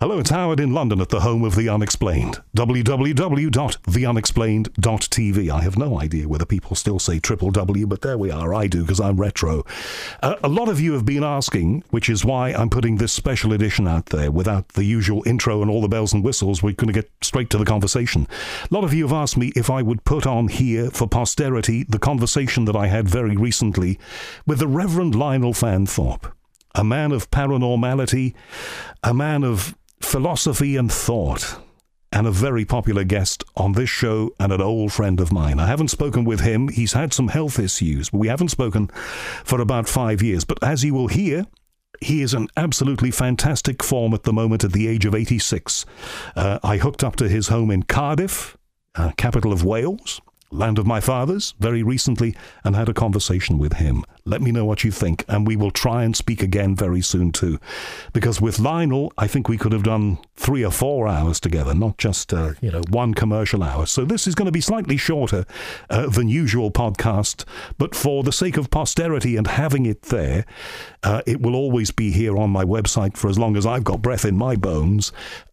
Hello, it's Howard in London at the home of The Unexplained. www.theunexplained.tv. I have no idea whether people still say triple W, but there we are. I do, because I'm retro. A lot of you have been asking, which is why I'm putting this special edition out there without the usual intro and all the bells and whistles. We're going to get straight to the conversation. A lot of you have asked me if I would put on here for posterity the conversation that I had very recently with the Reverend Lionel Fanthorpe, a man of paranormality, a man of philosophy and thought, and a very popular guest on this show and an old friend of mine. I haven't spoken with him. He's had some health issues, but we haven't spoken for about 5 years. But as you will hear, he is in absolutely fantastic form at the moment at the age of 86. I hooked up to his home in Cardiff, capital of Wales, land of my fathers, very recently, and had a conversation with him. Let me know what you think, and we will try and speak again very soon too. Because with Lionel, I think we could have done 3 or 4 hours together, not just, one commercial hour. So this is going to be slightly shorter than usual podcast, but for the sake of posterity and having it there, it will always be here on my website for as long as I've got breath in my bones.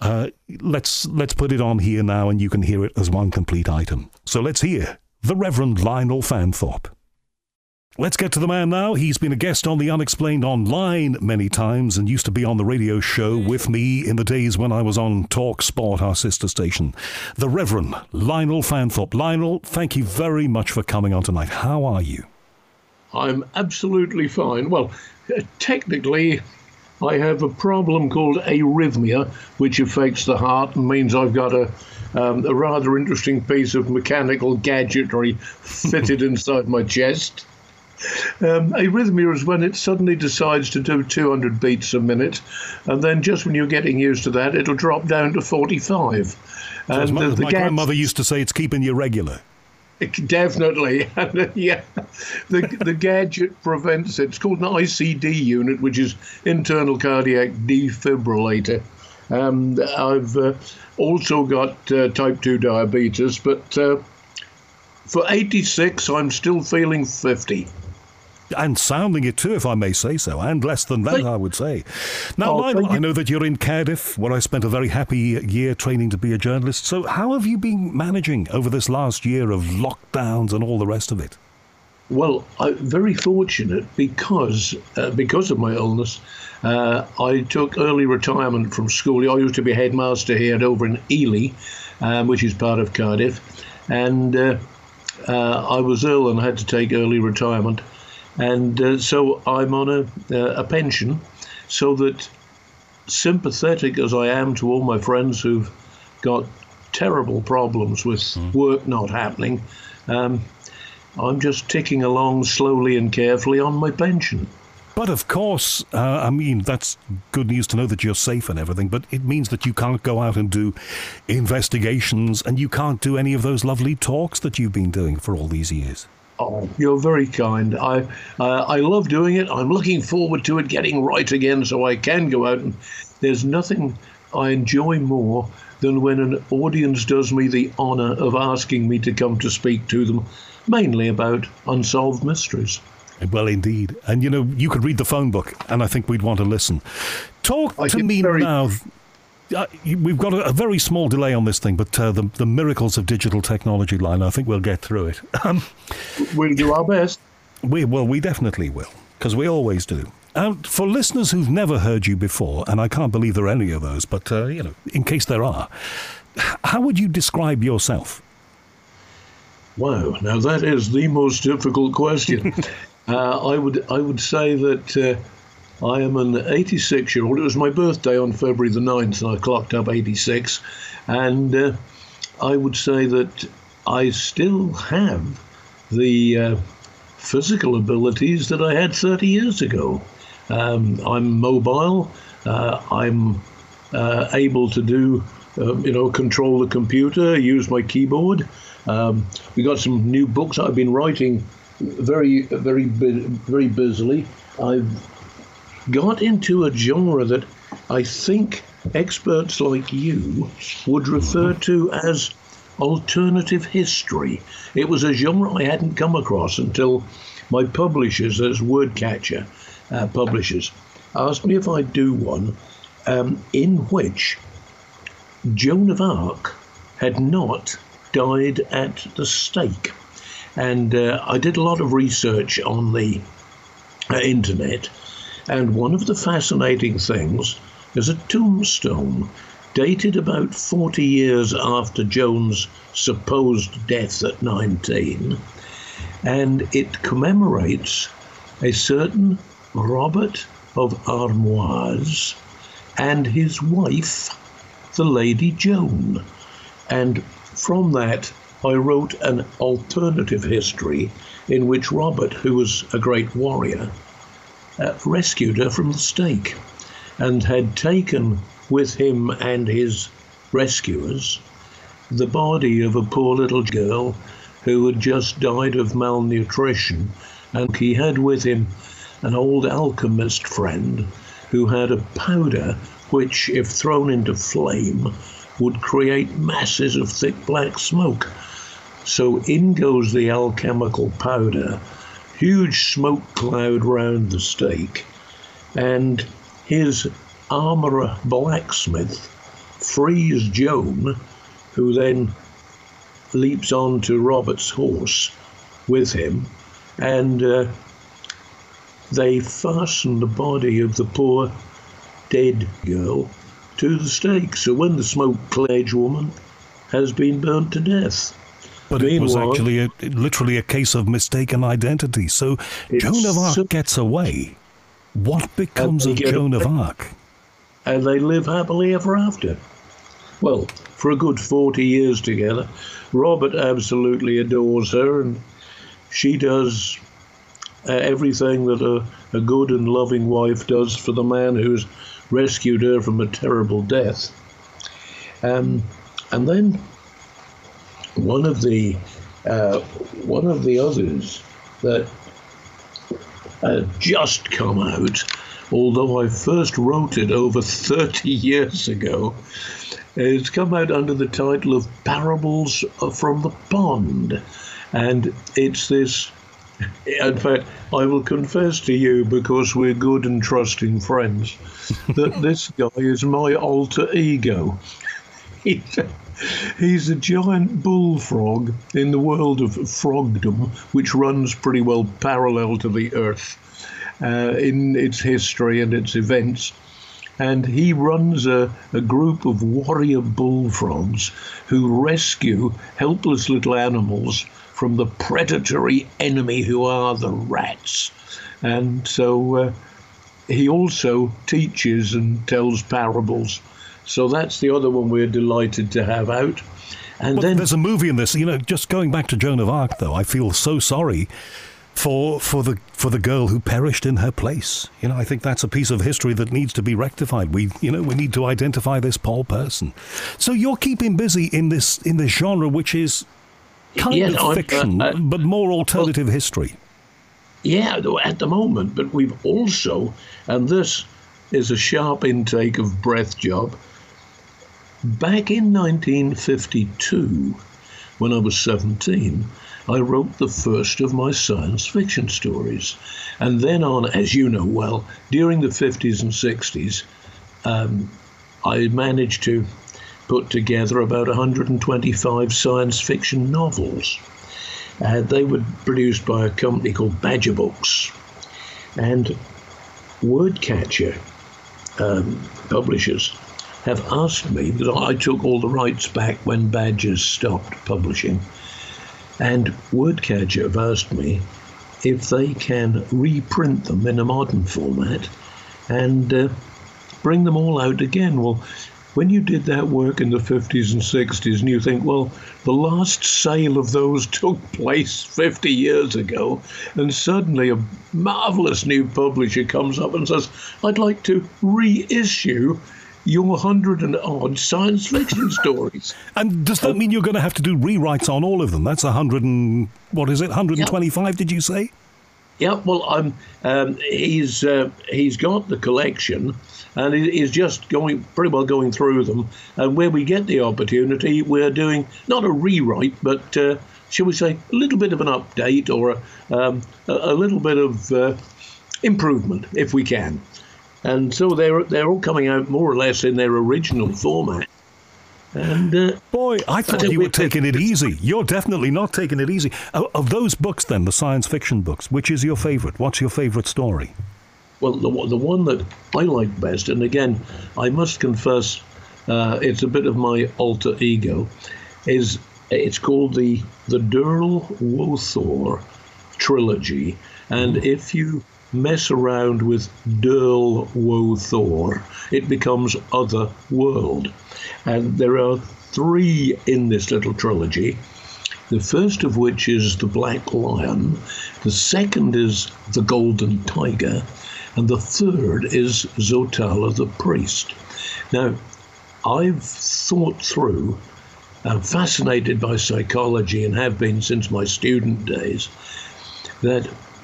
Let's put it on here now, and you can hear it as one complete item. So let's hear the Reverend Lionel Fanthorpe. Let's get to the man now. He's been a guest on The Unexplained Online many times and used to be on the radio show with me in the days when I was on Talk Sport, our sister station. The Reverend Lionel Fanthorpe. Lionel, thank you very much for coming on tonight. How are you? I'm absolutely fine. Well, technically, I have a problem called arrhythmia, which affects the heart and means I've got a rather interesting piece of mechanical gadgetry fitted inside my chest. Arrhythmia is when it suddenly decides to do 200 beats a minute, and then just when you're getting used to that, it'll drop down to 45. And my grandmother used to say it's keeping you regular. Definitely. Yeah, the gadget prevents it. It's called an ICD unit, which is internal cardiac defibrillator. I've also got type 2 diabetes, but for 86, I'm still feeling 50. And sounding it too, if I may say so, and less than that, I would say. Now, Lionel, I know that you're in Cardiff, where I spent a very happy year training to be a journalist. So how have you been managing over this last year of lockdowns and all the rest of it? Well, I'm very fortunate because of my illness. I took early retirement from school. I used to be headmaster here over in Ely, which is part of Cardiff. And I was ill and had to take early retirement. And so I'm on a pension, so that, sympathetic as I am to all my friends who've got terrible problems with work not happening, I'm just ticking along slowly and carefully on my pension. But of course, that's good news to know that you're safe and everything, but it means that you can't go out and do investigations, and you can't do any of those lovely talks that you've been doing for all these years. Oh, you're very kind. I love doing it. I'm looking forward to it getting right again so I can go out. And there's nothing I enjoy more than when an audience does me the honour of asking me to come to speak to them, mainly about unsolved mysteries. Well, indeed. And, you could read the phone book, and I think we'd want to listen. Talk to me now. We've got a very small delay on this thing, but the miracles of digital technology, Lionel, I think we'll get through it. We'll do our best. We definitely will, because we always do. For listeners who've never heard you before, and I can't believe there are any of those, but, in case there are, how would you describe yourself? Wow, now that is the most difficult question. I would say that I am an 86-year-old. It was my birthday on February the 9th, and I clocked up 86. And I would say that I still have the physical abilities that I had 30 years ago. I'm mobile. I'm able to do, control the computer, use my keyboard. We got some new books I've been writing very, very, very busily. I've got into a genre that I think experts like you would refer to as alternative history. It was a genre I hadn't come across until my publishers, as Wordcatcher publishers, asked me if I'd do one. in which Joan of Arc had not died at the stake. And I did a lot of research on the internet, and one of the fascinating things is a tombstone dated about 40 years after Joan's supposed death at 19, and it commemorates a certain Robert of Armoise and his wife, the Lady Joan. And from that, I wrote an alternative history in which Robert, who was a great warrior, rescued her from the stake and had taken with him and his rescuers the body of a poor little girl who had just died of malnutrition, and he had with him an old alchemist friend who had a powder which, if thrown into flame, would create masses of thick black smoke. So in goes the alchemical powder, huge smoke cloud round the stake, and his armourer blacksmith frees Joan, who then leaps onto Robert's horse with him, and they fasten the body of the poor dead girl to the stake. So when the smoke-cloud woman has been burnt to death. But it was actually literally a case of mistaken identity. So Joan of Arc gets away. What becomes of Joan of Arc? And they live happily ever after. Well, for a good 40 years together. Robert absolutely adores her, and she does everything that a good and loving wife does for the man who's rescued her from a terrible death. And then one of the others that just come out, although I first wrote it over 30 years ago, it's come out under the title of Parables from the Pond. And it's this, in fact, I will confess to you, because we're good and trusting friends, that this guy is my alter ego. He's a giant bullfrog in the world of frogdom, which runs pretty well parallel to the Earth in its history and its events. And he runs a group of warrior bullfrogs who rescue helpless little animals from the predatory enemy who are the rats. And so he also teaches and tells parables. So that's the other one we're delighted to have out. And then there's a movie in this. You know, just going back to Joan of Arc, though, I feel so sorry for the girl who perished in her place. You know, I think that's a piece of history that needs to be rectified. We need to identify this poor person. So you're keeping busy in this genre, which is kind of fiction, but more alternative history. Yeah, at the moment. But we've also, and this is a sharp intake of breath job. Back in 1952, when I was 17, I wrote the first of my science fiction stories. And then on, as you know well, during the 50s and 60s, I managed to put together about 125 science fiction novels. They were produced by a company called Badger Books. And Wordcatcher publishers have asked me, because I took all the rights back when Badgers stopped publishing, and Wordcatcher have asked me if they can reprint them in a modern format and bring them all out again. Well, when you did that work in the 50s and 60s, and you think, well, the last sale of those took place 50 years ago, and suddenly a marvellous new publisher comes up and says, I'd like to reissue your 100 and odd science fiction stories. And does that mean you're going to have to do rewrites on all of them? That's 125, did you say? Yeah, well, he's got the collection, and he's just pretty well going through them. And where we get the opportunity, we're doing not a rewrite, but shall we say a little bit of an update or a little bit of improvement, if we can. And so they're all coming out more or less in their original format. And boy, I thought you were taking it easy. You're definitely not taking it easy. Of those books, then, the science fiction books, which is your favourite? What's your favourite story? Well, the one that I like best, and again, I must confess, it's a bit of my alter ego, it's called the Derl Wothor trilogy. And if you mess around with Derl Wothor, it becomes Other World. And there are 3 in this little trilogy. The first of which is The Black Lion, the second is The Golden Tiger, and the third is Zotala the Priest. Now, I've thought through, I'm fascinated by psychology and have been since my student days, that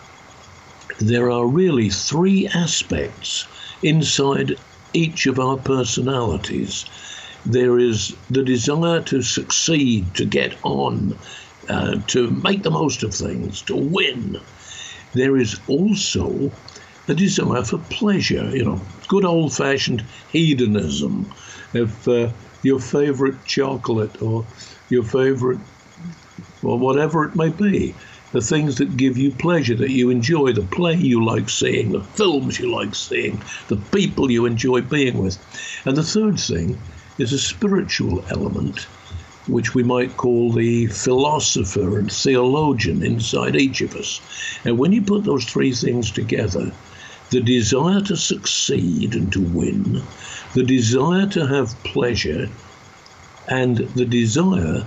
there are really 3 aspects inside each of our personalities. There is the desire to succeed, to get on, to make the most of things, to win. There is also a desire for pleasure, good old-fashioned hedonism. If your favourite chocolate or your favourite, or whatever it may be, the things that give you pleasure, that you enjoy, the play you like seeing, the films you like seeing, the people you enjoy being with. And the third thing is a spiritual element, which we might call the philosopher and theologian inside each of us. And when you put those 3 things together, the desire to succeed and to win, the desire to have pleasure, and the desire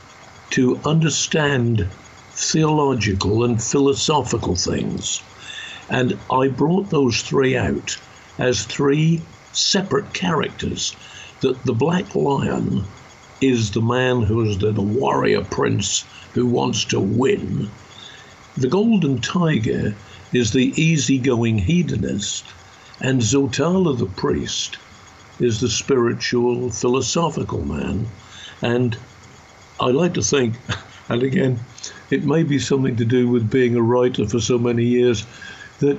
to understand theological and philosophical things. And I brought those 3 out as 3 separate characters. That the Black Lion is the man who is the warrior prince who wants to win. The Golden Tiger is the easygoing hedonist, and Zotala the Priest is the spiritual, philosophical man. And I like to think, and again, it may be something to do with being a writer for so many years, that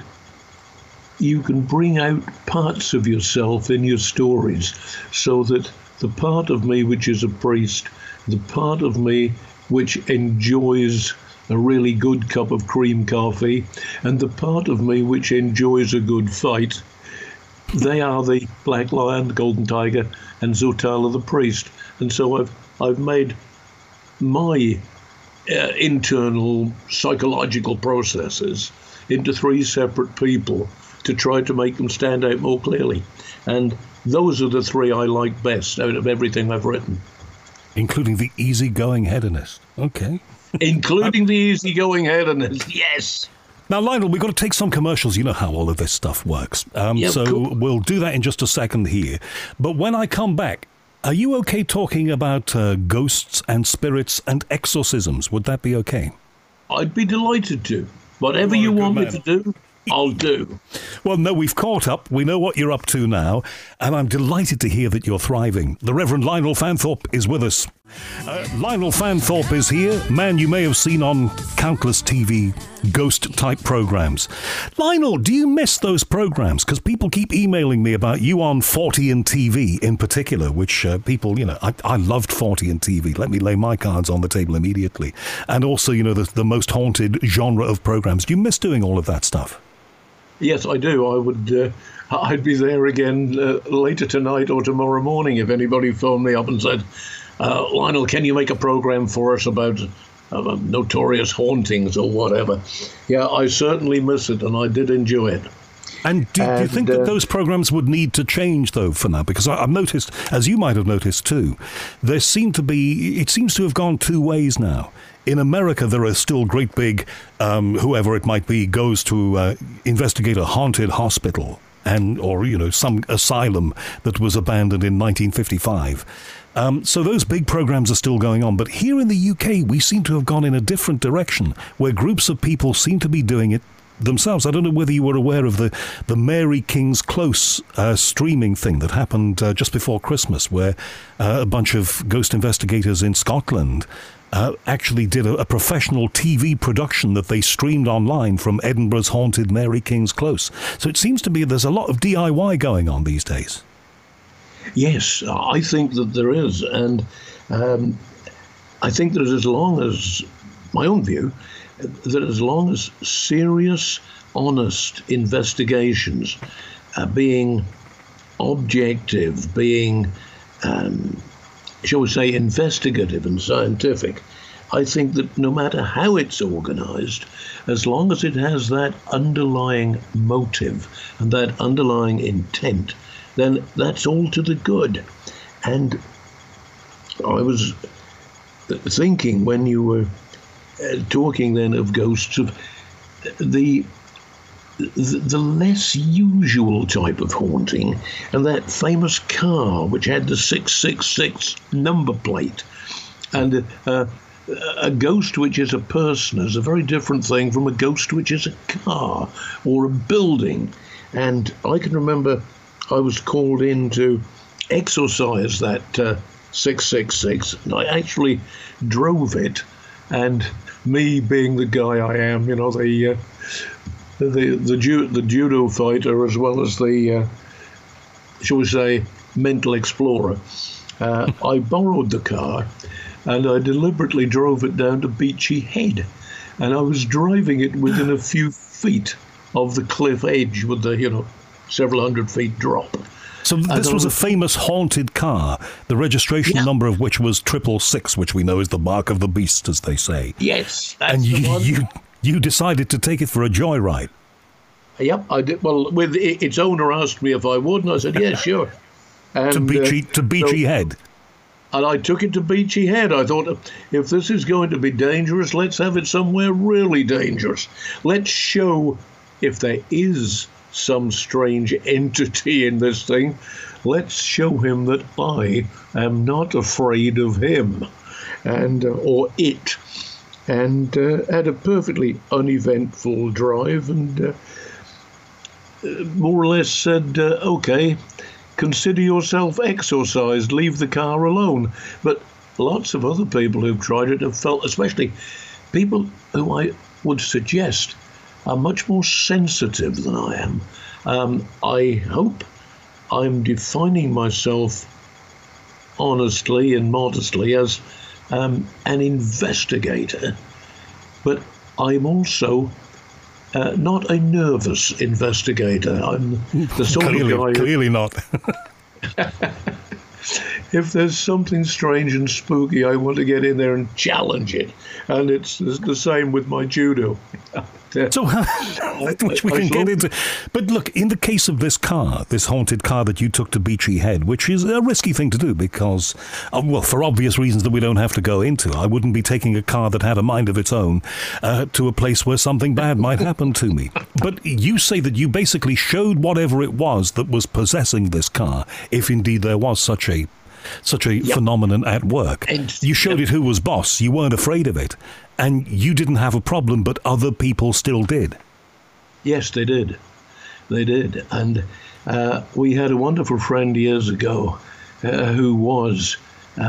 you can bring out parts of yourself in your stories, so that the part of me which is a priest, the part of me which enjoys a really good cup of cream coffee, and the part of me which enjoys a good fight, they are the Black Lion, Golden Tiger, and Zotala the Priest. And so I've made my internal psychological processes into 3 separate people to try to make them stand out more clearly. And those are the 3 I like best out of everything I've written. Including the easygoing hedonist. Okay. Including the easygoing hedonist, yes. Now, Lionel, we've got to take some commercials. You know how all of this stuff works. So cool. We'll do that in just a second here. But when I come back, are you okay talking about ghosts and spirits and exorcisms? Would that be okay? I'd be delighted to. Whatever you want me to do, I'll do. Well, no, we've caught up. We know what you're up to now, and I'm delighted to hear that you're thriving. The Reverend Lionel Fanthorpe is with us. Lionel Fanthorpe is here, man you may have seen on countless TV ghost-type programs. Lionel, do you miss those programs? Because people keep emailing me about you on 40 and TV in particular, which people, I loved 40 and TV. Let me lay my cards on the table immediately. And also, the most haunted genre of programs. Do you miss doing all of that stuff? Yes, I do. I'd be there again later tonight or tomorrow morning if anybody phoned me up and said, Lionel, can you make a program for us about notorious hauntings or whatever? Yeah, I certainly miss it, and I did enjoy it. And do you think that those programs would need to change, though, for now? Because I've noticed, as you might have noticed too, it seems to have gone 2 ways now. In America, there are still great big, whoever it might be, goes to investigate a haunted hospital or some asylum that was abandoned in 1955. So those big programs are still going on. But here in the UK, we seem to have gone in a different direction, where groups of people seem to be doing it themselves. I don't know whether you were aware of the Mary King's Close streaming thing that happened just before Christmas, where a bunch of ghost investigators in Scotland actually did a professional TV production that they streamed online from Edinburgh's haunted Mary King's Close. So it seems to me there's a lot of DIY going on these days. Yes, I think that there is. And I think that as long as, my own view, that as long as serious, honest investigations are being objective, being, shall we say, investigative and scientific, I think that no matter how it's organised, as long as it has that underlying motive and that underlying intent, then that's all to the good. And I was thinking when you were talking then of ghosts, of the less usual type of haunting, and that famous car which had the 666 number plate, and a ghost which is a person is a very different thing from a ghost which is a car or a building. And I can remember I was called in to exorcise that 666, and I actually drove it, and me being the guy I am, you know, the judo fighter as well as the, shall we say, mental explorer, I borrowed the car and I deliberately drove it down to Beachy Head, and I was driving it within a few feet of the cliff edge with the, you know, several hundred feet drop. So this was a famous haunted car, the registration number of which was 666, which we know is the mark of the beast, as they say. Yes, that's and the one. You decided to take it for a joyride. Yep, I did. Well, with its owner asked me if I would, and I said, yeah, sure. And, to Beachy Head. And I took it to Beachy Head. I thought, if this is going to be dangerous, let's have it somewhere really dangerous. Let's show, if there is some strange entity in this thing, let's show him that I am not afraid of him, and or it. And had a perfectly uneventful drive, and more or less said, okay, consider yourself exorcised, leave the car alone. But lots of other people who've tried it have felt, especially people who I would suggest are much more sensitive than I am. I hope I'm defining myself honestly and modestly as an investigator, but I'm also not a nervous investigator. I'm the sort of guy... Clearly not. If there's something strange and spooky, I want to get in there and challenge it. And it's the same with my judo. So, which we can get into. But look, in the case of this car, this haunted car that you took to Beachy Head, which is a risky thing to do because, well, for obvious reasons that we don't have to go into, I wouldn't be taking a car that had a mind of its own to a place where something bad might happen to me. But you say that you basically showed whatever it was that was possessing this car, if indeed there was such a phenomenon at work. And you showed it who was boss. You weren't afraid of it. And you didn't have a problem, but other people still did. Yes, they did. They did. And we had a wonderful friend years ago who was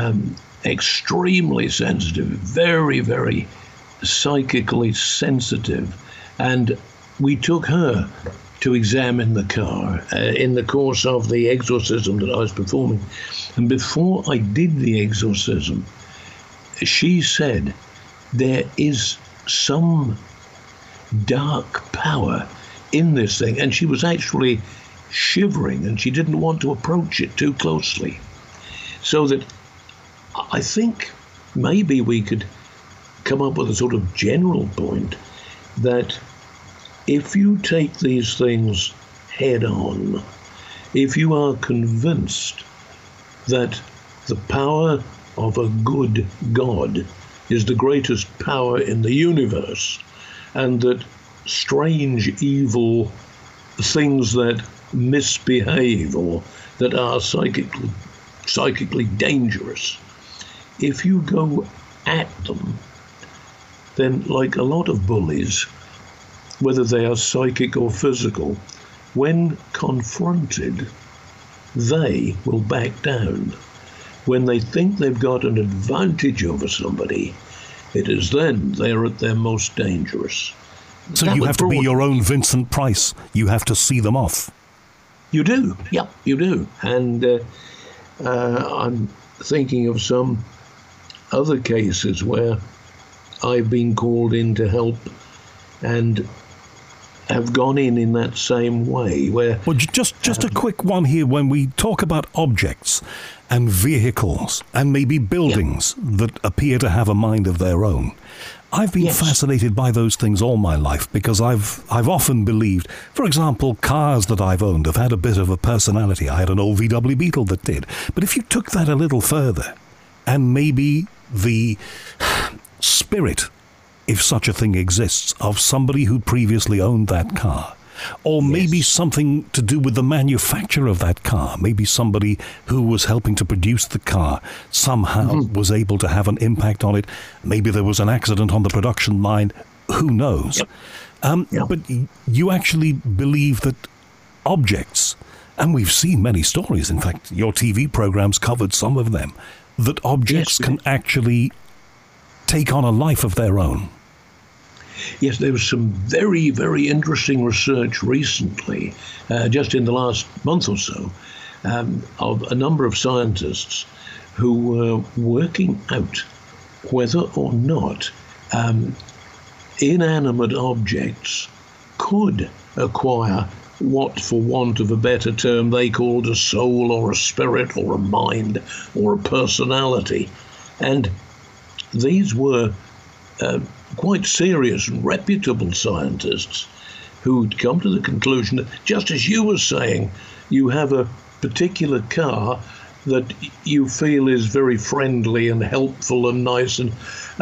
extremely sensitive, very, very psychically sensitive. And we took her to examine the car in the course of the exorcism that I was performing. And before I did the exorcism, she said, there is some dark power in this thing. And she was actually shivering, and she didn't want to approach it too closely. So that I think maybe we could come up with a sort of general point that if you take these things head on, if you are convinced that the power of a good God is the greatest power in the universe, and that strange, evil things that misbehave or that are psychically dangerous, if you go at them, then like a lot of bullies, whether they are psychic or physical, when confronted, they will back down. When they think they've got an advantage over somebody, it is then they're at their most dangerous. So you have to be your own Vincent Price. You have to see them off. You do, yeah, you do. And I'm thinking of some other cases where I've been called in to help and have gone in that same way. Where just a quick one here. When we talk about objects and vehicles and maybe buildings that appear to have a mind of their own, I've been fascinated by those things all my life, because I've often believed, for example, cars that I've owned have had a bit of a personality. I had an old VW Beetle that did. But if you took that a little further, and maybe the spirit, if such a thing exists, of somebody who previously owned that car, or maybe something to do with the manufacture of that car, maybe somebody who was helping to produce the car somehow was able to have an impact on it, maybe there was an accident on the production line, who knows. But you actually believe that objects, and we've seen many stories, in fact your TV programs covered some of them, that objects can actually take on a life of their own. Yes, there was some very, very interesting research recently, just in the last month or so, of a number of scientists who were working out whether or not inanimate objects could acquire what, for want of a better term, they called a soul or a spirit or a mind or a personality. And these were quite serious and reputable scientists who'd come to the conclusion that, just as you were saying, you have a particular car that you feel is very friendly and helpful and nice, and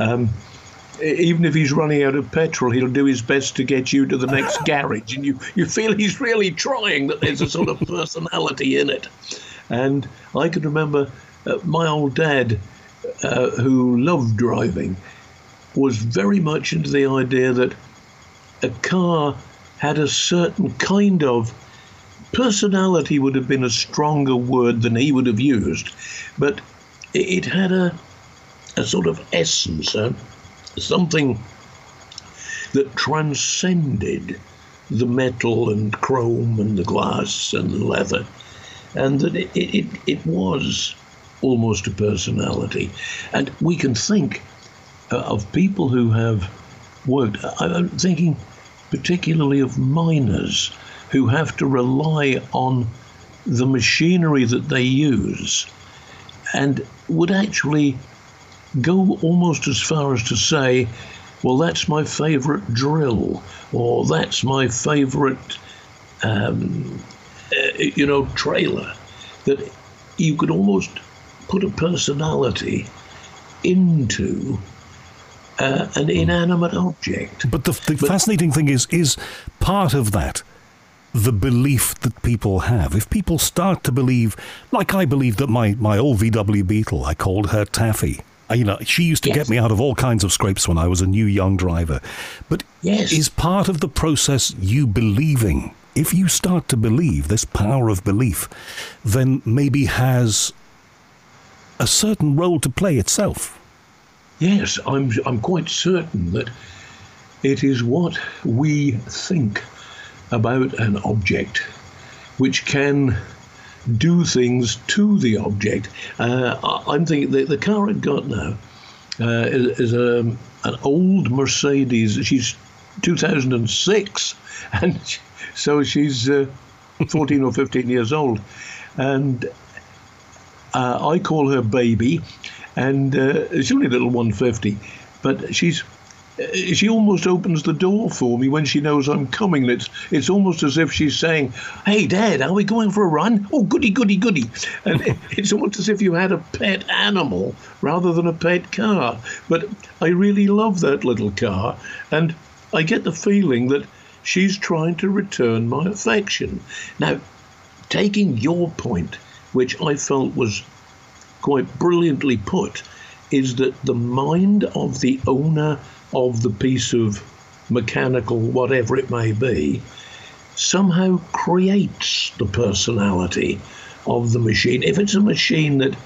even if he's running out of petrol, he'll do his best to get you to the next garage, and you feel he's really trying, that there's a sort of personality in it. And I can remember my old dad, who loved driving, was very much into the idea that a car had a certain kind of personality, would have been a stronger word than he would have used, but it had a sort of essence, something that transcended the metal and chrome and the glass and the leather, and that it was almost a personality. And we can think of people who have worked, I'm thinking particularly of miners who have to rely on the machinery that they use, and would actually go almost as far as to say, well, that's my favourite drill, or that's my favourite, trailer, that you could almost put a personality into an inanimate object. But the fascinating thing is part of that the belief that people have. If people start to believe, like I believe that my old VW Beetle, I called her Taffy. She used to get me out of all kinds of scrapes when I was a new young driver. But is part of the process you believing? If you start to believe, this power of belief, then maybe has a certain role to play itself. Yes, I'm quite certain that it is what we think about an object which can do things to the object. I'm thinking the car I've got now is an old Mercedes. She's 2006, and so she's 14 or 15 years old, and I call her Baby, and she's only a little 150, but she almost opens the door for me when she knows I'm coming. It's almost as if she's saying, "Hey, Dad, are we going for a run? Oh, goody, goody, goody." And it's almost as if you had a pet animal rather than a pet car. But I really love that little car, and I get the feeling that she's trying to return my affection. Now, taking your point, which I felt was quite brilliantly put, is that the mind of the owner of the piece of mechanical, whatever it may be, somehow creates the personality of the machine. If it's a machine that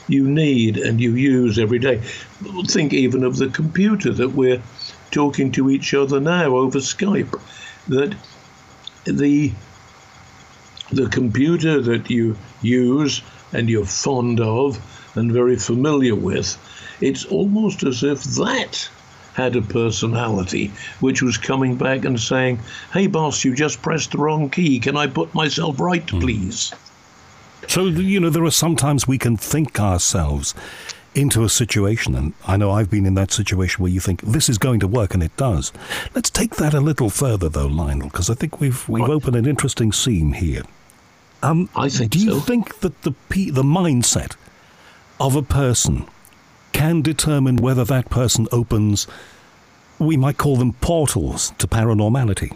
you need and you use every day. Think even of the computer that we're talking to each other now over Skype, that the computer that you use and you're fond of and very familiar with, it's almost as if that had a personality which was coming back and saying, "Hey boss, you just pressed the wrong key. Can I put myself right, please?" So, there are sometimes we can think ourselves into a situation, and I know I've been in that situation where you think this is going to work, and it does. Let's take that a little further, though, Lionel, because I think we've opened an interesting seam here. I think do you so. think that the mindset of a person can determine whether that person opens, we might call them portals to paranormality?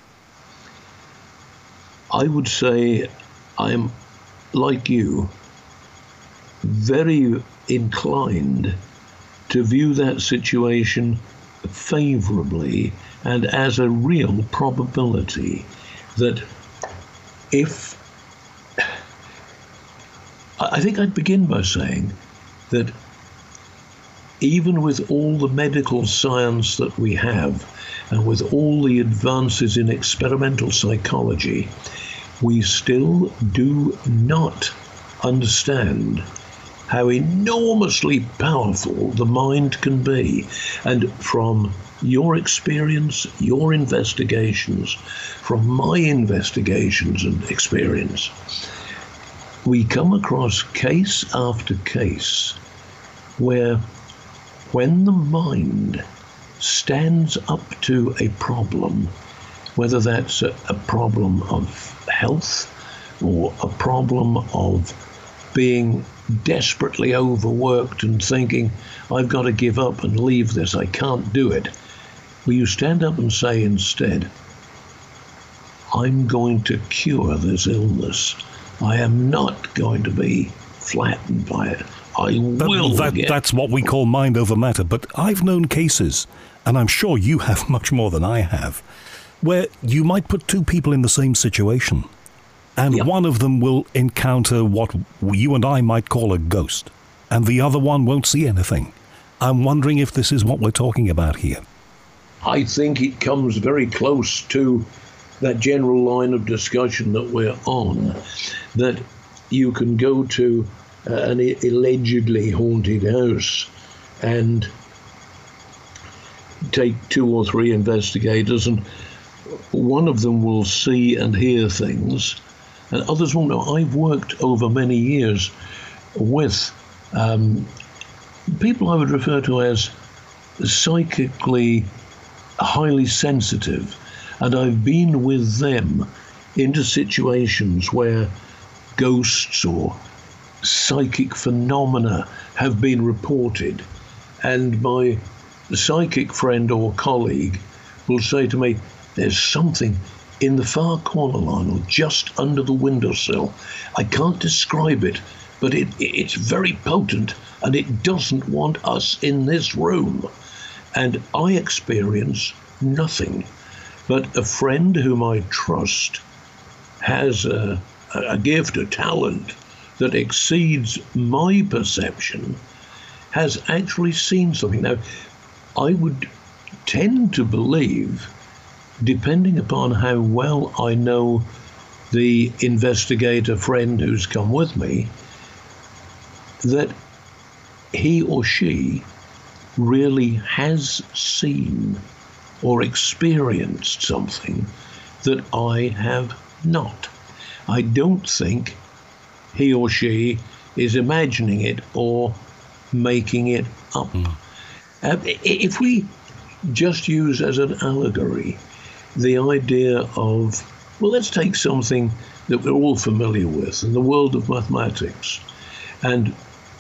I would say I'm, like you, very inclined to view that situation favourably and as a real probability that if... I think I'd begin by saying that even with all the medical science that we have and with all the advances in experimental psychology, we still do not understand how enormously powerful the mind can be. And from your experience, your investigations, from my investigations and experience, we come across case after case where when the mind stands up to a problem, whether that's a problem of health or a problem of being desperately overworked and thinking, I've got to give up and leave this, I can't do it. Will you stand up and say instead, I'm going to cure this illness. I am not going to be flattened by it. That's what we call mind over matter. But I've known cases, and I'm sure you have much more than I have, where you might put two people in the same situation, and one of them will encounter what you and I might call a ghost, and the other one won't see anything. I'm wondering if this is what we're talking about here. I think it comes very close to that general line of discussion that we're on, that you can go to an allegedly haunted house and take 2 or 3 investigators, and one of them will see and hear things and others won't know. I've worked over many years with people I would refer to as psychically highly sensitive, and I've been with them into situations where ghosts or psychic phenomena have been reported, and my psychic friend or colleague will say to me, there's something in the far corner, Lionel, just under the windowsill. I can't describe it, but it's very potent and it doesn't want us in this room. And I experience nothing. But a friend whom I trust has a gift, a talent that exceeds my perception, has actually seen something. Now, I would tend to believe, depending upon how well I know the investigator friend who's come with me, that he or she really has seen or experienced something that I have not. I don't think he or she is imagining it or making it up. If we just use as an allegory the idea of, well, let's take something that we're all familiar with in the world of mathematics and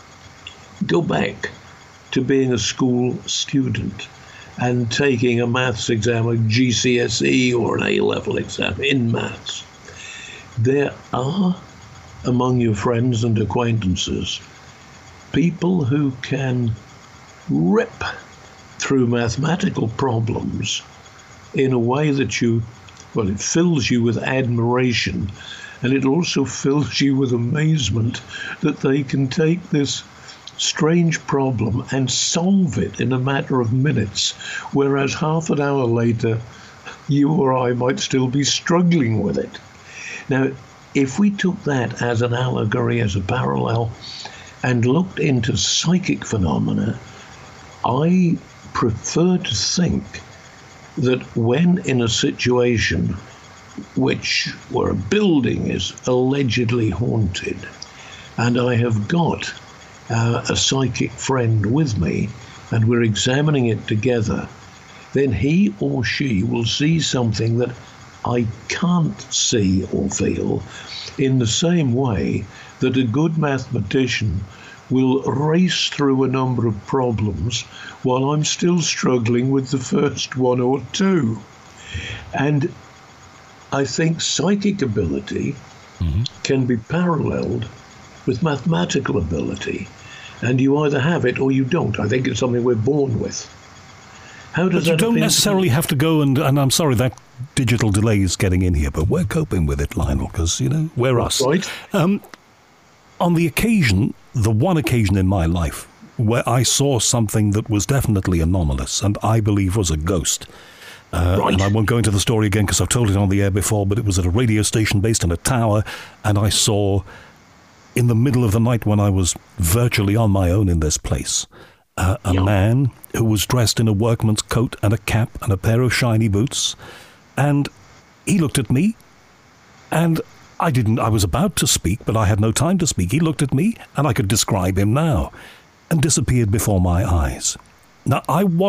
go back to being a school student and taking a maths exam, a GCSE or an A-level exam in maths. There are among your friends and acquaintances people who can rip through mathematical problems in a way that it fills you with admiration, and it also fills you with amazement that they can take this strange problem and solve it in a matter of minutes, whereas half an hour later, you or I might still be struggling with it. Now, if we took that as an allegory, as a parallel, and looked into psychic phenomena, I prefer to think that when in a situation where a building is allegedly haunted, and I have got a psychic friend with me, and we're examining it together, then he or she will see something that I can't see or feel, in the same way that a good mathematician will race through a number of problems while I'm still struggling with the first one or two. And I think psychic ability can be paralleled with mathematical ability. And you either have it or you don't. I think it's something we're born with. How does but you that don't appear necessarily have to go and I'm sorry that digital delay is getting in here, but we're coping with it, Lionel, because, we're us. Right. On the one occasion in my life where I saw something that was definitely anomalous and I believe was a ghost. Right. And I won't go into the story again because I've told it on the air before, but it was at a radio station based on a tower, and I saw, in the middle of the night when I was virtually on my own in this place, a man who was dressed in a workman's coat and a cap and a pair of shiny boots, and he looked at me, and I was about to speak, but I had no time to speak. He looked at me, and I could describe him now, and disappeared before my eyes. Now,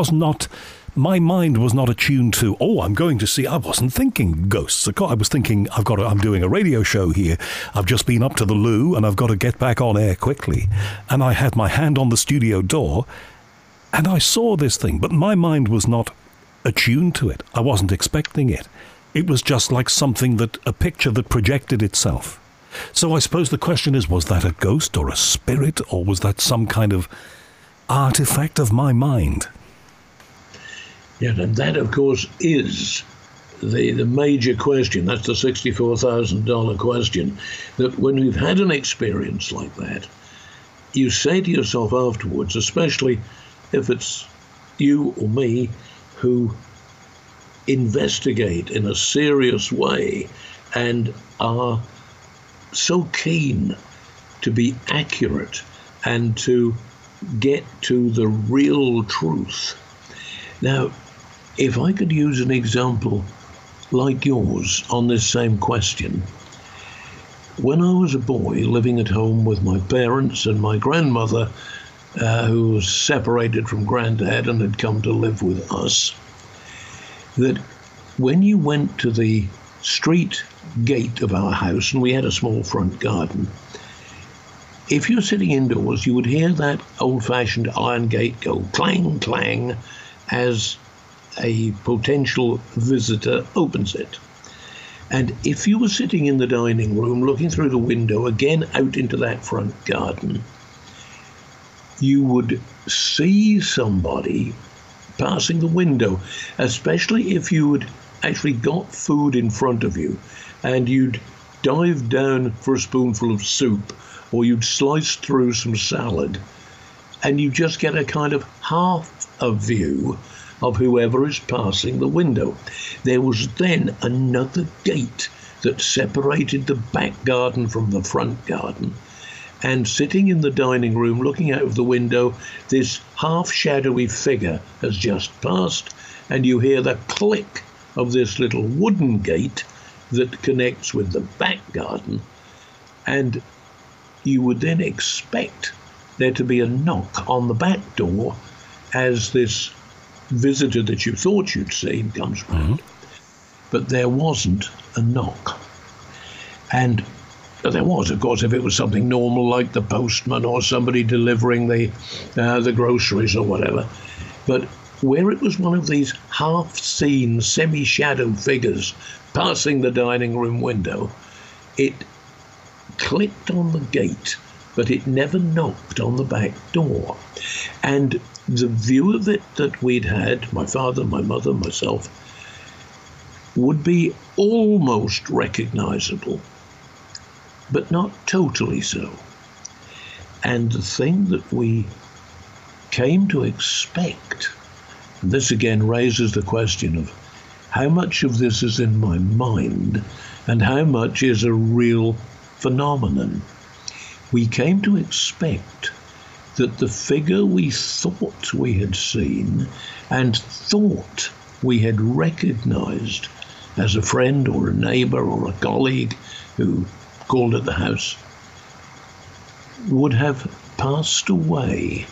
my mind was not attuned to, I wasn't thinking ghosts. I was thinking, I'm doing a radio show here. I've just been up to the loo and I've got to get back on air quickly. And I had my hand on the studio door and I saw this thing, but my mind was not attuned to it. I wasn't expecting it. It was just like a picture that projected itself. So I suppose the question is, was that a ghost or a spirit, or was that some kind of artifact of my mind? Yeah, and that, of course, is the major question. That's the $64,000 question, that when we've had an experience like that, you say to yourself afterwards, especially if it's you or me who investigate in a serious way and are so keen to be accurate and to get to the real truth. Now, if I could use an example like yours on this same question, when I was a boy living at home with my parents and my grandmother, who was separated from Granddad and had come to live with us, that when you went to the street gate of our house, and we had a small front garden, if you're sitting indoors, you would hear that old-fashioned iron gate go clang, clang, as a potential visitor opens it. And if you were sitting in the dining room looking through the window, again out into that front garden, you would see somebody passing the window, especially if you had actually got food in front of you and you'd dive down for a spoonful of soup, or you'd slice through some salad, and you just get a kind of half a view of whoever is passing the window. There was then another gate that separated the back garden from the front garden, and sitting in the dining room looking out of the window, this half-shadowy figure has just passed, and you hear the click of this little wooden gate that connects with the back garden, and you would then expect there to be a knock on the back door as this visitor that you thought you'd seen comes round. But there wasn't a knock. And there was, of course, if it was something normal like the postman or somebody delivering the groceries or whatever. But where it was one of these half-seen, semi-shadow figures passing the dining room window, it clicked on the gate, but it never knocked on the back door. And the view of it that we'd had, my father, my mother, myself, would be almost recognizable, but not totally so. And the thing that we came to expect, and this again raises the question of how much of this is in my mind and how much is a real phenomenon. We came to expect that the figure we thought we had seen and thought we had recognized as a friend or a neighbor or a colleague who called at the house would have passed away.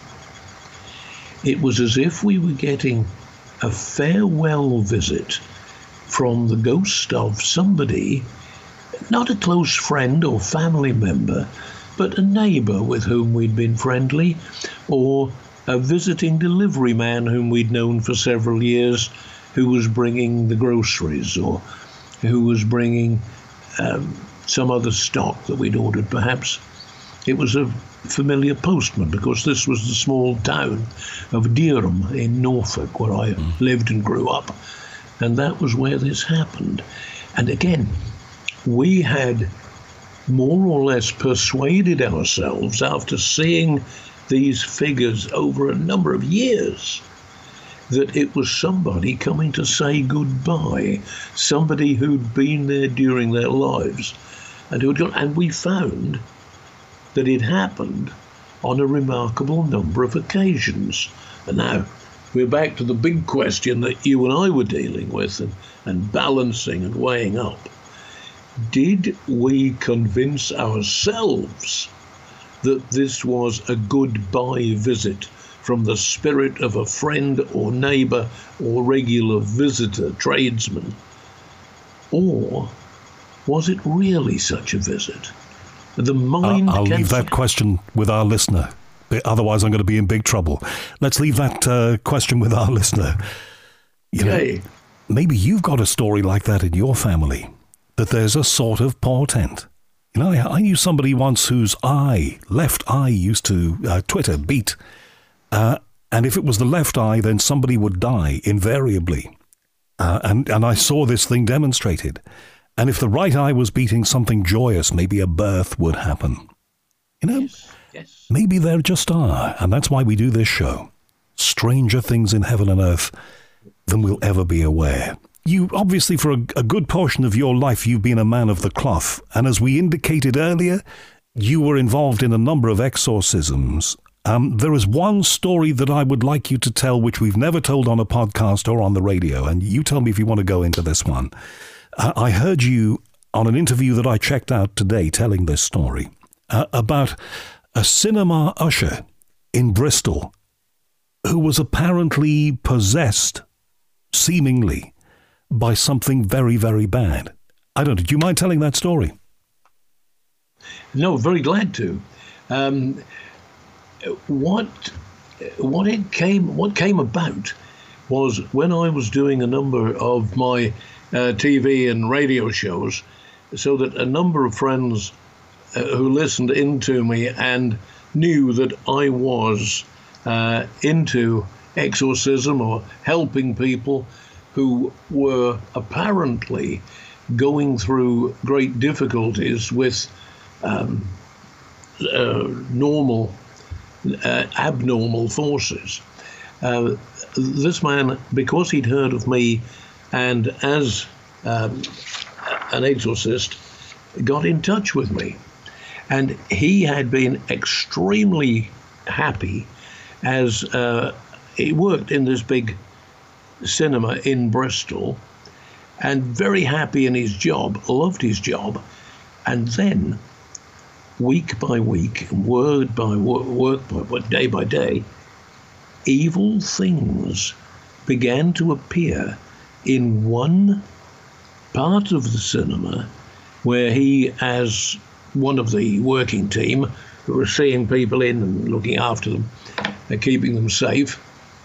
It was as if we were getting a farewell visit from the ghost of somebody, not a close friend or family member, but a neighbour with whom we'd been friendly, or a visiting delivery man whom we'd known for several years, who was bringing the groceries or who was bringing some other stock that we'd ordered. Perhaps it was a familiar postman, because this was the small town of Dereham in Norfolk, where I lived and grew up, and that was where this happened. And again, we had more or less persuaded ourselves, after seeing these figures over a number of years, that it was somebody coming to say goodbye, somebody who'd been there during their lives and who had gone. And we found that it happened on a remarkable number of occasions. And now we're back to the big question that you and I were dealing with and balancing and weighing up. Did we convince ourselves that this was a goodbye visit from the spirit of a friend or neighbour or regular visitor, tradesman? Or was it really such a visit? The mind I'll leave that question with our listener. Otherwise, I'm going to be in big trouble. Let's leave that question with our listener. You know, maybe you've got a story like that in your family, that there's a sort of portent. You know, I knew somebody once whose left eye used to beat. And if it was the left eye, then somebody would die invariably. And I saw this thing demonstrated. And if the right eye was beating, something joyous, maybe a birth would happen. You know, yes. Maybe there just are. And that's why we do this show. Stranger things in heaven and earth than we'll ever be aware. You, obviously, for a good portion of your life, you've been a man of the cloth. And as we indicated earlier, you were involved in a number of exorcisms. There is one story that I would like you to tell, which we've never told on a podcast or on the radio. And you tell me if you want to go into this one. I heard you on an interview that I checked out today telling this story about a cinema usher in Bristol who was apparently possessed, seemingly, by something very, very bad. I don't know. Do you mind telling that story? No, very glad to. What came about was when I was doing a number of my TV and radio shows, so that a number of friends who listened into me and knew that I was into exorcism or helping people who were apparently going through great difficulties with abnormal forces. This man, because he'd heard of me and as an exorcist, got in touch with me. And he had been extremely happy as he worked in this big cinema in Bristol, and very happy in his job, loved his job. And then, week by week, word by word, day by day, evil things began to appear in one part of the cinema where he, as one of the working team who were seeing people in and looking after them and keeping them safe,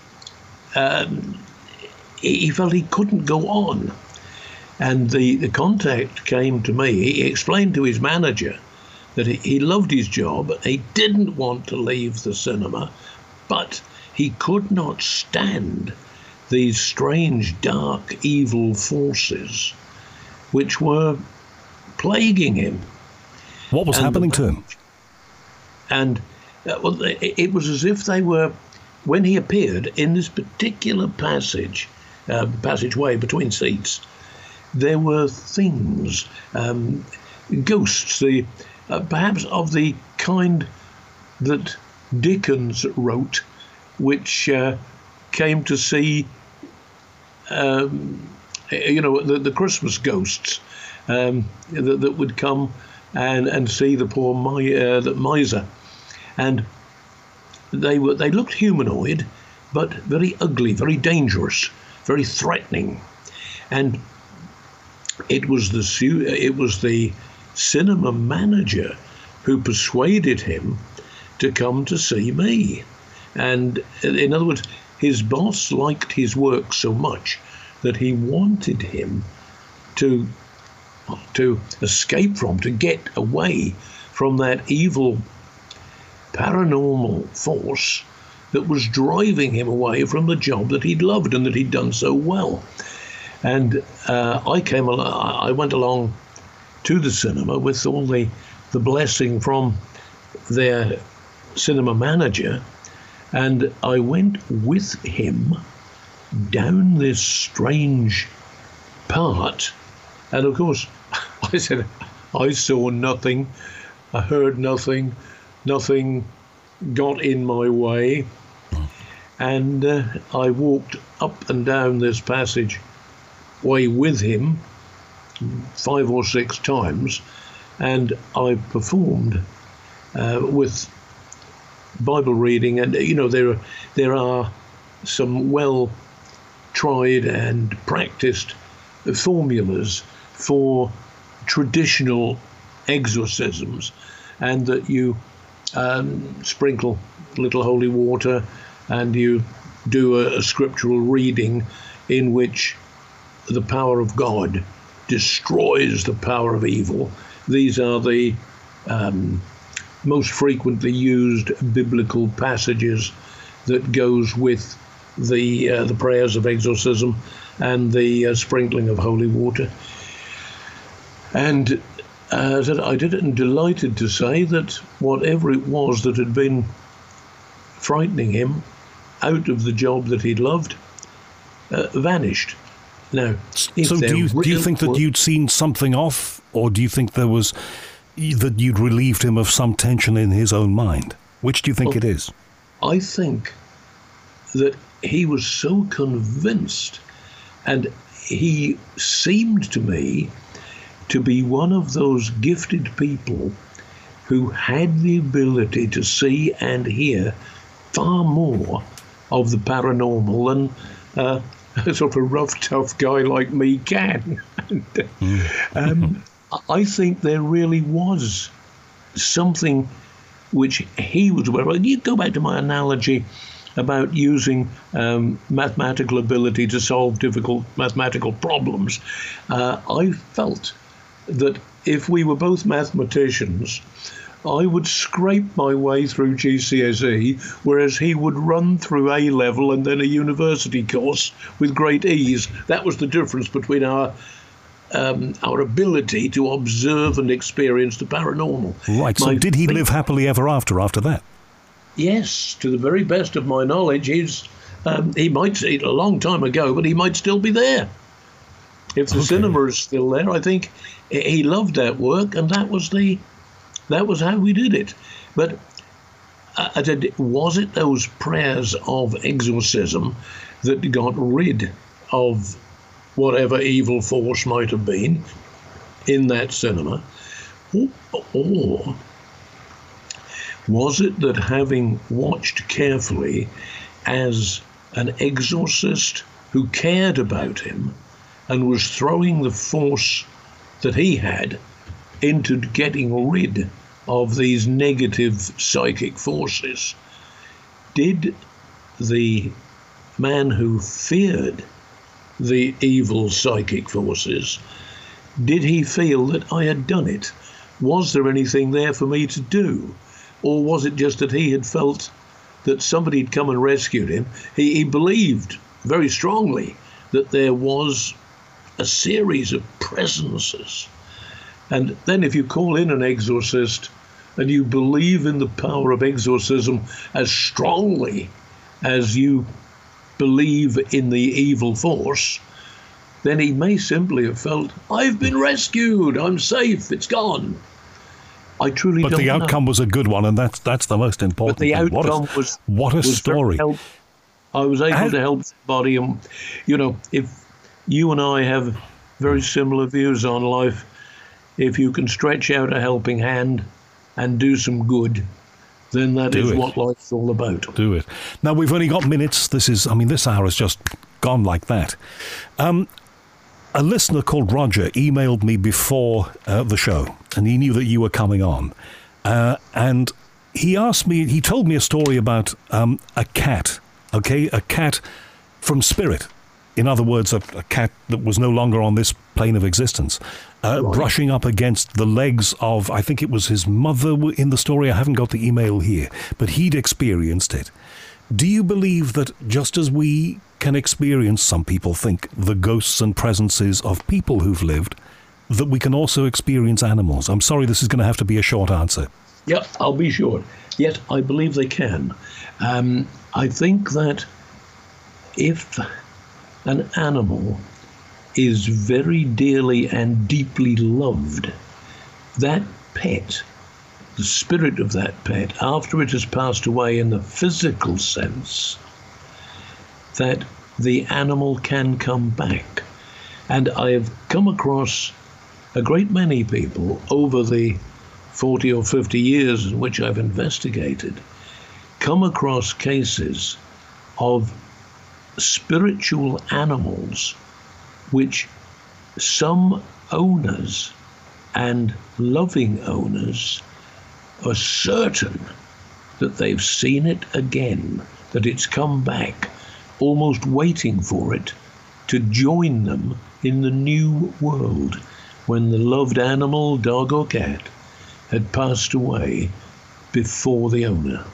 he felt he couldn't go on. And the contact came to me. He explained to his manager that he loved his job, he didn't want to leave the cinema, but he could not stand these strange, dark, evil forces which were plaguing him. What was happening to him? And Well, it was as if they were, when he appeared in this particular passageway between seats, there were things, ghosts, perhaps of the kind that Dickens wrote, which came to see, the Christmas ghosts that would come and see the poor miser. And they looked humanoid, but very ugly, very dangerous, very threatening. And it was the cinema manager who persuaded him to come to see me. And in other words, his boss liked his work so much that he wanted him to escape from, to get away from that evil paranormal force that was driving him away from the job that he'd loved and that he'd done so well. And I went along to the cinema with all the blessing from their cinema manager, and I went with him down this strange part. And of course, I said, I saw nothing, I heard nothing, nothing got in my way. And I walked up and down this passageway with him 5 or 6 times, and I performed with Bible reading. And there are some well tried and practiced formulas for traditional exorcisms, and that you sprinkle a little holy water and you do a scriptural reading in which the power of God destroys the power of evil. These are the most frequently used biblical passages that goes with the prayers of exorcism and the sprinkling of holy water. And I did it, and delighted to say that whatever it was that had been frightening him out of the job that he'd loved vanished. Now, so do you think that you'd seen something off, or do you think that you'd relieved him of some tension in his own mind? Which do you think it is? I think that he was so convinced, and he seemed to me to be one of those gifted people who had the ability to see and hear far more of the paranormal than a sort of a rough, tough guy like me can. I think there really was something which he was aware of. You go back to my analogy about using mathematical ability to solve difficult mathematical problems. I felt that if we were both mathematicians, I would scrape my way through GCSE, whereas he would run through A-level and then a university course with great ease. That was the difference between our ability to observe and experience the paranormal. Right, so did he live happily ever after that? Yes, to the very best of my knowledge. He might see it a long time ago, but he might still be there. If the cinema is still there, I think he loved that work, and that was how we did it. But was it those prayers of exorcism that got rid of whatever evil force might have been in that cinema? Or was it that, having watched carefully as an exorcist who cared about him and was throwing the force that he had into getting rid of these negative psychic forces, did the man who feared the evil psychic forces, did he feel that I had done it? Was there anything there for me to do? Or was it just that he had felt that somebody had come and rescued him? He believed very strongly that there was a series of presences. And then if you call in an exorcist and you believe in the power of exorcism as strongly as you believe in the evil force, then he may simply have felt, I've been rescued, I'm safe, it's gone. I truly don't know. But the outcome was a good one, and that's the most important thing. But the outcome what a story. I was able to help somebody, and if you and I have very similar views on life, if you can stretch out a helping hand and do some good, then that is what life's all about. Do it. Now, we've only got minutes. This hour has just gone like that. A listener called Roger emailed me before the show, and he knew that you were coming on. And he told me a story about a cat, a cat from spirit. In other words, a cat that was no longer on this plane of existence, brushing up against the legs of, I think it was his mother in the story. I haven't got the email here, but he'd experienced it. Do you believe that just as we can experience, some people think, the ghosts and presences of people who've lived, that we can also experience animals? I'm sorry, this is going to have to be a short answer. Yeah, I'll be short. Yet I believe they can. I think that if an animal is very dearly and deeply loved, that pet, the spirit of that pet, after it has passed away in the physical sense, that the animal can come back. And I have come across a great many people over the 40 or 50 years in which I've investigated, come across cases of spiritual animals which some owners and loving owners are certain that they've seen it again, that it's come back, almost waiting for it to join them in the new world when the loved animal, dog or cat, had passed away before the owner.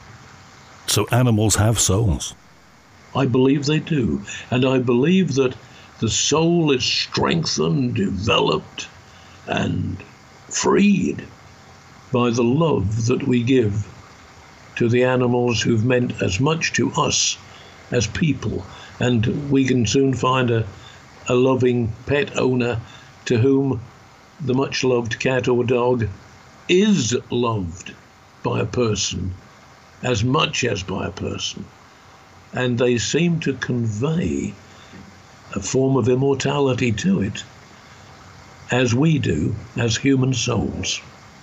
So animals have souls? I believe they do. And I believe that the soul is strengthened, developed, and freed by the love that we give to the animals who've meant as much to us as people. And we can soon find a loving pet owner to whom the much-loved cat or dog is loved by a person as much as by a person. And they seem to convey a form of immortality to it, as we do as human souls.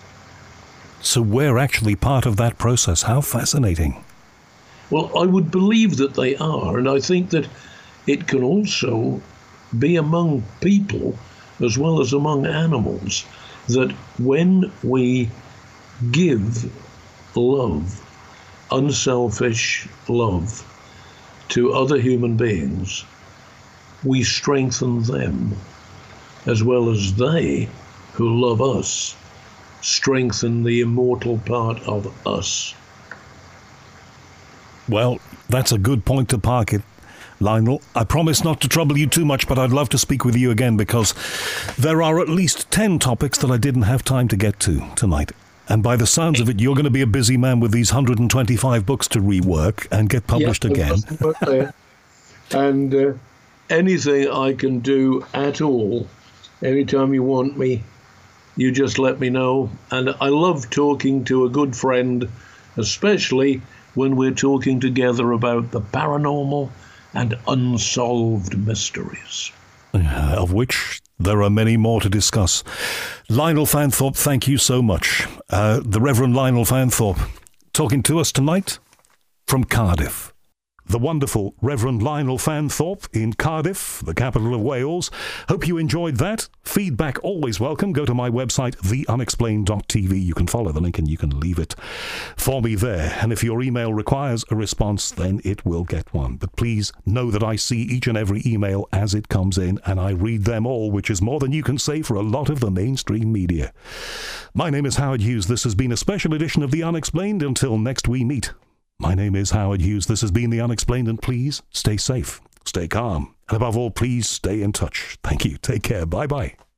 So we're actually part of that process. How fascinating. Well, I would believe that they are, and I think that it can also be among people as well as among animals, that when we give love, unselfish love, to other human beings, we strengthen them, as well as they, who love us, strengthen the immortal part of us. Well, that's a good point to park it, Lionel. I promise not to trouble you too much, but I'd love to speak with you again, because there are at least 10 topics that I didn't have time to get to tonight. And by the sounds of it, you're going to be a busy man with these 125 books to rework and get published again. And anything I can do at all, anytime you want me, you just let me know. And I love talking to a good friend, especially when we're talking together about the paranormal and unsolved mysteries. Of which there are many more to discuss. Lionel Fanthorpe, thank you so much. The Reverend Lionel Fanthorpe talking to us tonight from Cardiff. The wonderful Reverend Lionel Fanthorpe in Cardiff, the capital of Wales. Hope you enjoyed that. Feedback always welcome. Go to my website, theunexplained.tv. You can follow the link and you can leave it for me there. And if your email requires a response, then it will get one. But please know that I see each and every email as it comes in, and I read them all, which is more than you can say for a lot of the mainstream media. My name is Howard Hughes. This has been a special edition of The Unexplained. Until next we meet. My name is Howard Hughes. This has been The Unexplained, and please stay safe, stay calm, and above all, please stay in touch. Thank you. Take care. Bye-bye.